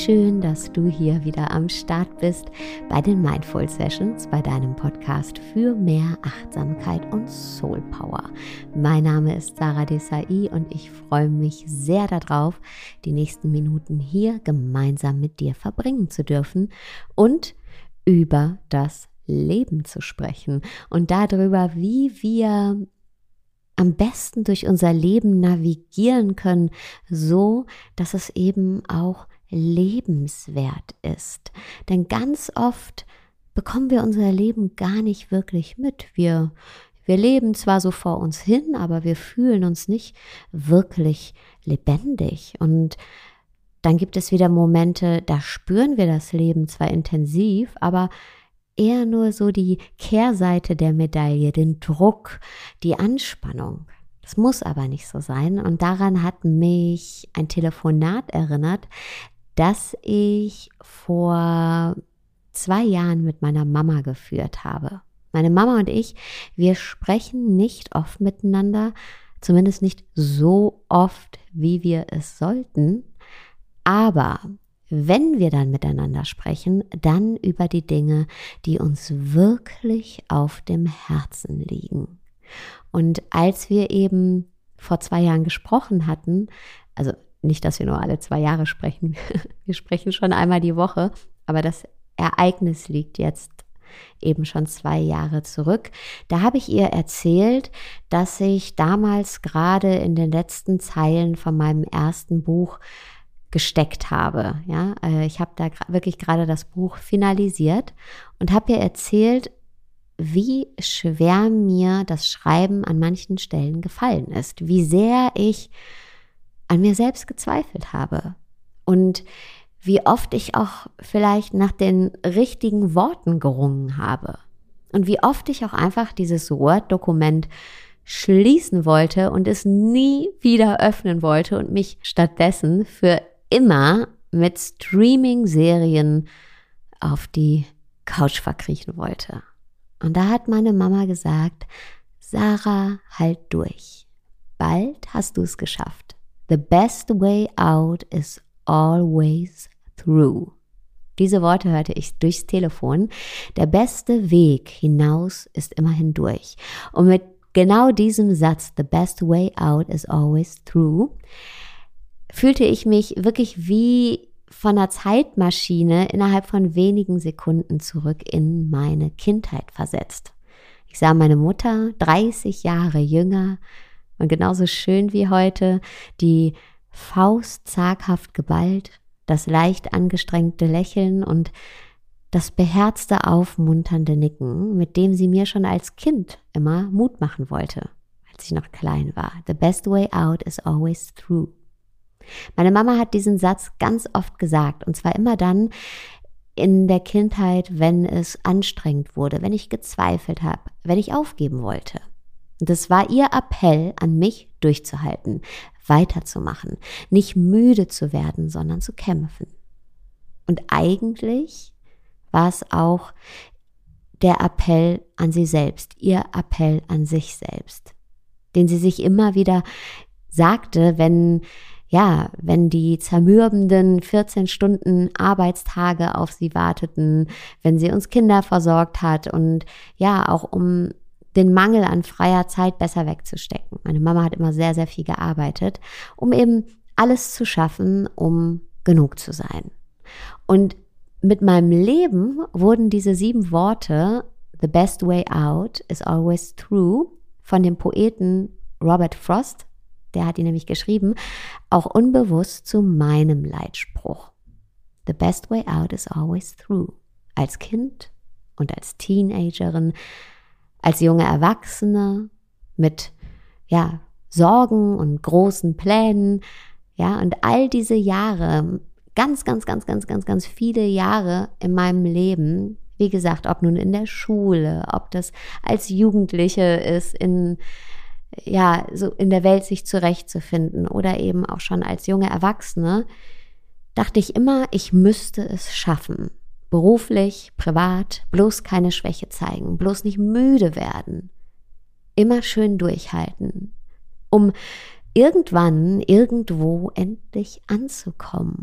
schön, dass du hier wieder am Start bist bei den Mindful Sessions, bei deinem Podcast für mehr Achtsamkeit und Soul Power. Mein Name ist Sarah Desai und ich freue mich sehr darauf, die nächsten Minuten hier gemeinsam mit dir verbringen zu dürfen und über das Leben zu sprechen und darüber, wie wir am besten durch unser Leben navigieren können, so dass es eben auch lebenswert ist. Denn ganz oft bekommen wir unser Leben gar nicht wirklich mit. Wir leben zwar so vor uns hin, aber wir fühlen uns nicht wirklich lebendig. Und dann gibt es wieder Momente, da spüren wir das Leben zwar intensiv, aber eher nur so die Kehrseite der Medaille, den Druck, die Anspannung. Das muss aber nicht so sein. Und daran hat mich ein Telefonat erinnert, das ich vor 2 Jahren mit meiner Mama geführt habe. Meine Mama und ich, wir sprechen nicht oft miteinander, zumindest nicht so oft, wie wir es sollten. Aber wenn wir dann miteinander sprechen, dann über die Dinge, die uns wirklich auf dem Herzen liegen. Und als wir eben vor 2 Jahren gesprochen hatten, also nicht, dass wir nur alle 2 Jahre sprechen, wir sprechen schon einmal die Woche, aber das Ereignis liegt jetzt eben schon 2 Jahre zurück. Da habe ich ihr erzählt, dass ich damals gerade in den letzten Zeilen von meinem ersten Buch gesteckt habe. Ja, ich habe da wirklich gerade das Buch finalisiert und habe ihr erzählt, wie schwer mir das Schreiben an manchen Stellen gefallen ist, wie sehr ich an mir selbst gezweifelt habe und wie oft ich auch vielleicht nach den richtigen Worten gerungen habe und wie oft ich auch einfach dieses Word-Dokument schließen wollte und es nie wieder öffnen wollte und mich stattdessen für immer mit Streaming-Serien auf die Couch verkriechen wollte. Und da hat meine Mama gesagt, Sarah, halt durch. Bald hast du es geschafft. The best way out is always through. Diese Worte hörte ich durchs Telefon. Der beste Weg hinaus ist immer hindurch. Und mit genau diesem Satz, the best way out is always through, fühlte ich mich wirklich wie von einer Zeitmaschine innerhalb von wenigen Sekunden zurück in meine Kindheit versetzt. Ich sah meine Mutter, 30 Jahre jünger und genauso schön wie heute, die Faust zaghaft geballt, das leicht angestrengte Lächeln und das beherzte, aufmunternde Nicken, mit dem sie mir schon als Kind immer Mut machen wollte, als ich noch klein war. The best way out is always through. Meine Mama hat diesen Satz ganz oft gesagt und zwar immer dann in der Kindheit, wenn es anstrengend wurde, wenn ich gezweifelt habe, wenn ich aufgeben wollte. Und das war ihr Appell an mich, durchzuhalten, weiterzumachen, nicht müde zu werden, sondern zu kämpfen. Und eigentlich war es auch der Appell an sie selbst, ihr Appell an sich selbst, den sie sich immer wieder sagte, wenn die zermürbenden 14 Stunden Arbeitstage auf sie warteten, wenn sie uns Kinder versorgt hat und ja, auch um den Mangel an freier Zeit besser wegzustecken. Meine Mama hat immer sehr, sehr viel gearbeitet, um eben alles zu schaffen, um genug zu sein. Und mit meinem Leben wurden diese 7 Worte, the best way out is always through, von dem Poeten Robert Frost, der hat ihn nämlich geschrieben, auch unbewusst zu meinem Leitspruch. The best way out is always through. Als Kind und als Teenagerin, als junge Erwachsene mit Sorgen und großen Plänen, und all diese Jahre, ganz viele Jahre in meinem Leben, wie gesagt, ob nun in der Schule, ob das als Jugendliche ist, so in der Welt sich zurechtzufinden oder eben auch schon als junge Erwachsene, dachte ich immer, ich müsste es schaffen. Beruflich, privat, bloß keine Schwäche zeigen, bloß nicht müde werden. Immer schön durchhalten, um irgendwann, irgendwo endlich anzukommen.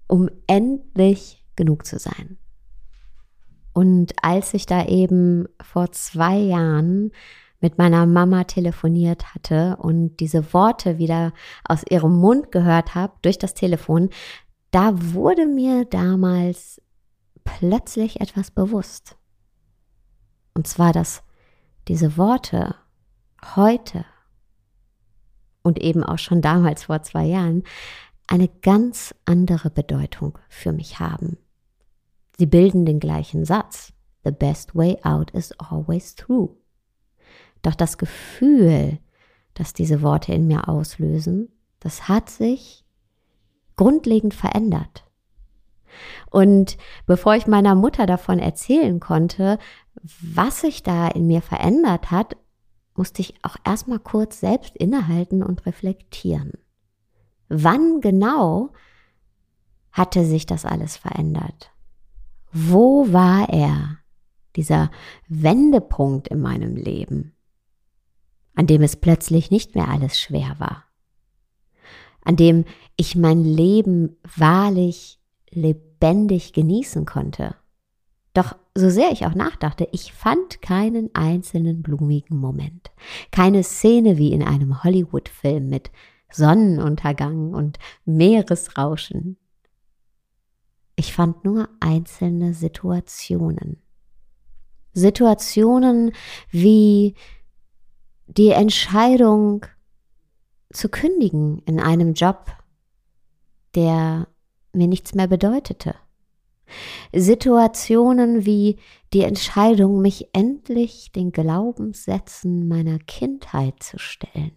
um endlich genug zu sein. Und als ich da eben vor 2 Jahren mit meiner Mama telefoniert hatte und diese Worte wieder aus ihrem Mund gehört habe durch das Telefon, da wurde mir damals plötzlich etwas bewusst. Und zwar, dass diese Worte heute und eben auch schon damals vor 2 Jahren eine ganz andere Bedeutung für mich haben. Sie bilden den gleichen Satz. The best way out is always through. Doch das Gefühl, das diese Worte in mir auslösen, das hat sich grundlegend verändert. Und bevor ich meiner Mutter davon erzählen konnte, was sich da in mir verändert hat, musste ich auch erstmal kurz selbst innehalten und reflektieren. Wann genau hatte sich das alles verändert? Wo war er, dieser Wendepunkt in meinem Leben, an dem es plötzlich nicht mehr alles schwer war, an dem ich mein Leben wahrlich lebendig genießen konnte? Doch so sehr ich auch nachdachte, ich fand keinen einzelnen blumigen Moment, keine Szene wie in einem Hollywood-Film mit Sonnenuntergang und Meeresrauschen. Ich fand nur einzelne Situationen. Situationen wie die Entscheidung zu kündigen in einem Job, der mir nichts mehr bedeutete. Situationen wie die Entscheidung, mich endlich den Glaubenssätzen meiner Kindheit zu stellen.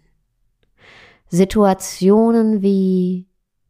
Situationen wie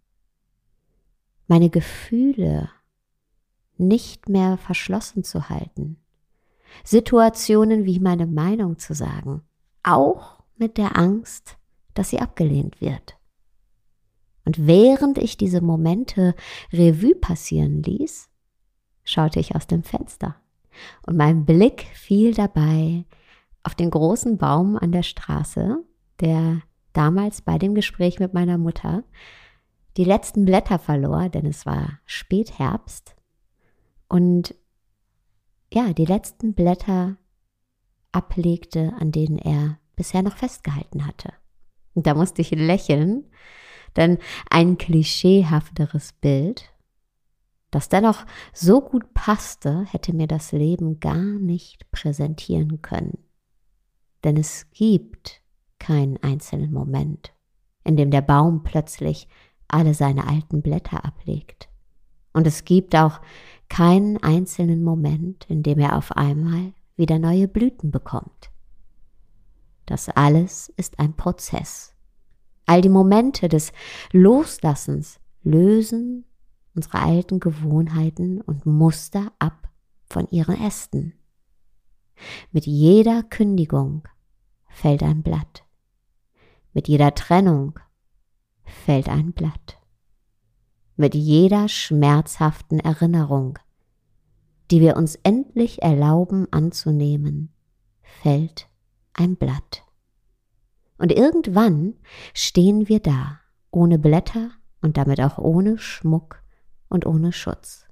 meine Gefühle nicht mehr verschlossen zu halten. Situationen wie meine Meinung zu sagen, auch mit der Angst, dass sie abgelehnt wird. Und während ich diese Momente Revue passieren ließ, schaute ich aus dem Fenster und mein Blick fiel dabei auf den großen Baum an der Straße, der damals bei dem Gespräch mit meiner Mutter die letzten Blätter verlor, denn es war Spätherbst und ja, die letzten Blätter ablegte, an denen er bisher noch festgehalten hatte. Und da musste ich lächeln, denn ein klischeehafteres Bild, das dennoch so gut passte, hätte mir das Leben gar nicht präsentieren können. Denn es gibt keinen einzelnen Moment, in dem der Baum plötzlich alle seine alten Blätter ablegt. Und es gibt auch keinen einzelnen Moment, in dem er auf einmal wieder neue Blüten bekommt. Das alles ist ein Prozess. All die Momente des Loslassens lösen unsere alten Gewohnheiten und Muster ab von ihren Ästen. Mit jeder Kündigung fällt ein Blatt. Mit jeder Trennung fällt ein Blatt. Mit jeder schmerzhaften Erinnerung, die wir uns endlich erlauben anzunehmen, fällt ein Blatt. Und irgendwann stehen wir da, ohne Blätter und damit auch ohne Schmuck und ohne Schutz.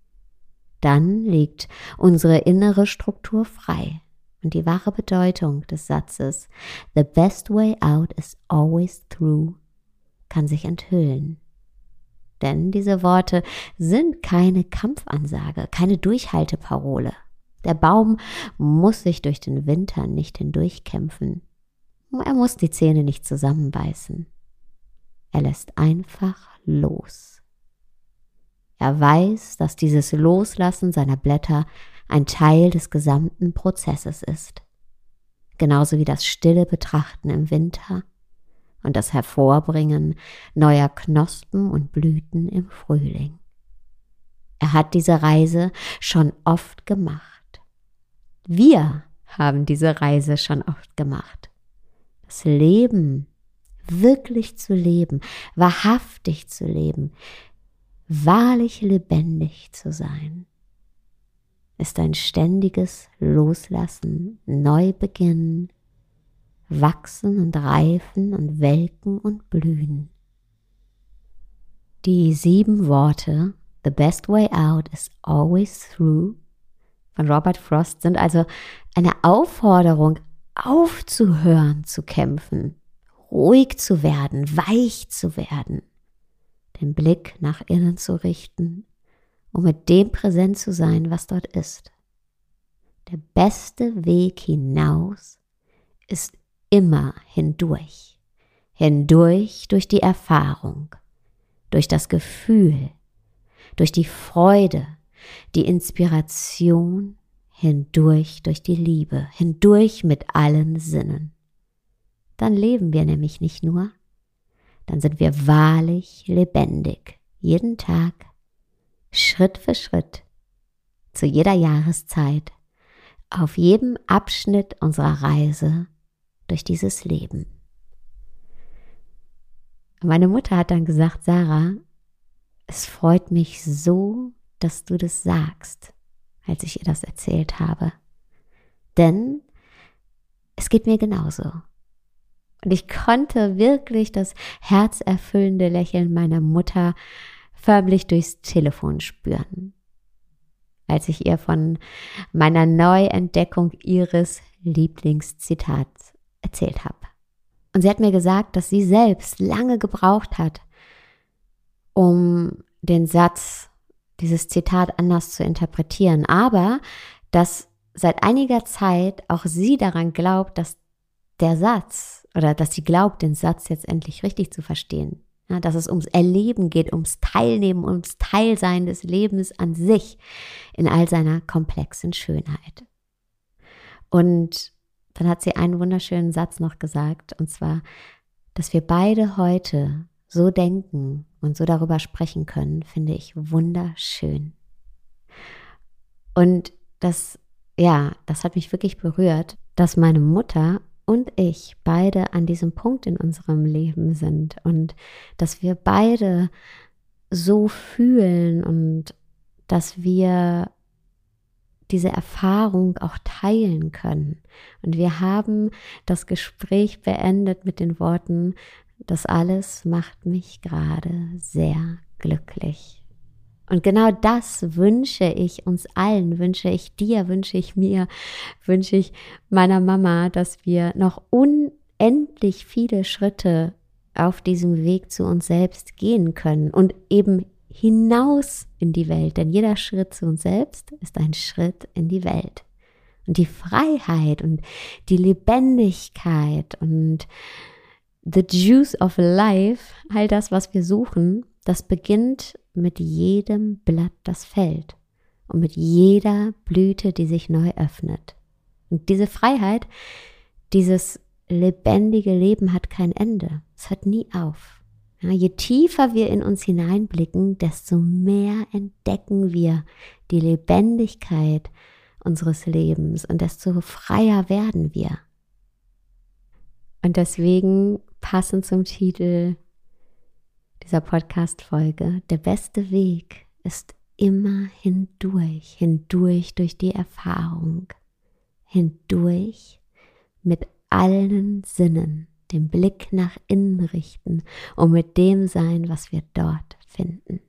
Dann liegt unsere innere Struktur frei und die wahre Bedeutung des Satzes "The best way out is always through" kann sich enthüllen. Denn diese Worte sind keine Kampfansage, keine Durchhalteparole. Der Baum muss sich durch den Winter nicht hindurchkämpfen. Er muss die Zähne nicht zusammenbeißen. Er lässt einfach los. Er weiß, dass dieses Loslassen seiner Blätter ein Teil des gesamten Prozesses ist. Genauso wie das stille Betrachten im Winter und das Hervorbringen neuer Knospen und Blüten im Frühling. Er hat diese Reise schon oft gemacht. Wir haben diese Reise schon oft gemacht. Das Leben wirklich zu leben, wahrhaftig zu leben, wahrlich lebendig zu sein, ist ein ständiges Loslassen, Neubeginn, Wachsen und Reifen und Welken und Blühen. Die 7 Worte The best way out is always through von Robert Frost sind also eine Aufforderung, aufzuhören zu kämpfen, ruhig zu werden, weich zu werden, den Blick nach innen zu richten, um mit dem präsent zu sein, was dort ist. Der beste Weg hinaus ist immer hindurch. Hindurch durch die Erfahrung, durch das Gefühl, durch die Freude, die Inspiration, hindurch durch die Liebe, hindurch mit allen Sinnen. Dann leben wir nämlich nicht nur, dann sind wir wahrlich lebendig, jeden Tag, Schritt für Schritt, zu jeder Jahreszeit, auf jedem Abschnitt unserer Reise durch dieses Leben. Meine Mutter hat dann gesagt, Sarah, es freut mich so, dass du das sagst, als ich ihr das erzählt habe. Denn es geht mir genauso. Und ich konnte wirklich das herzerfüllende Lächeln meiner Mutter förmlich durchs Telefon spüren, als ich ihr von meiner Neuentdeckung ihres Lieblingszitats erzählt habe. Und sie hat mir gesagt, dass sie selbst lange gebraucht hat, um den Satz, dieses Zitat anders zu interpretieren, aber dass seit einiger Zeit auch sie daran glaubt, dass der Satz oder dass sie glaubt, den Satz jetzt endlich richtig zu verstehen. Ja, dass es ums Erleben geht, ums Teilnehmen, ums Teilsein des Lebens an sich in all seiner komplexen Schönheit. Und dann hat sie einen wunderschönen Satz noch gesagt, und zwar, dass wir beide heute so denken und so darüber sprechen können, finde ich wunderschön. Und das hat mich wirklich berührt, dass meine Mutter und ich beide an diesem Punkt in unserem Leben sind und dass wir beide so fühlen und dass wir diese Erfahrung auch teilen können. Und wir haben das Gespräch beendet mit den Worten, das alles macht mich gerade sehr glücklich. Und genau das wünsche ich uns allen, wünsche ich dir, wünsche ich mir, wünsche ich meiner Mama, dass wir noch unendlich viele Schritte auf diesem Weg zu uns selbst gehen können und eben hinaus in die Welt. Denn jeder Schritt zu uns selbst ist ein Schritt in die Welt. Und die Freiheit und die Lebendigkeit und the juice of life, all das, was wir suchen, das beginnt mit jedem Blatt, das fällt und mit jeder Blüte, die sich neu öffnet. Und diese Freiheit, dieses lebendige Leben hat kein Ende. Es hört nie auf. Ja, je tiefer wir in uns hineinblicken, desto mehr entdecken wir die Lebendigkeit unseres Lebens und desto freier werden wir. Und deswegen, passend zum Titel dieser Podcast-Folge, der beste Weg ist immer hindurch, hindurch durch die Erfahrung, hindurch mit allen Sinnen, den Blick nach innen richten und mit dem sein, was wir dort finden.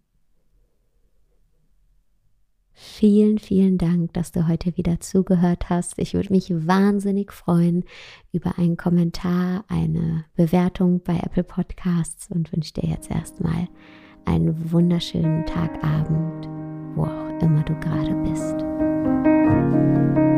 Vielen, vielen Dank, dass du heute wieder zugehört hast. Ich würde mich wahnsinnig freuen über einen Kommentar, eine Bewertung bei Apple Podcasts und wünsche dir jetzt erstmal einen wunderschönen Tagabend, wo auch immer du gerade bist.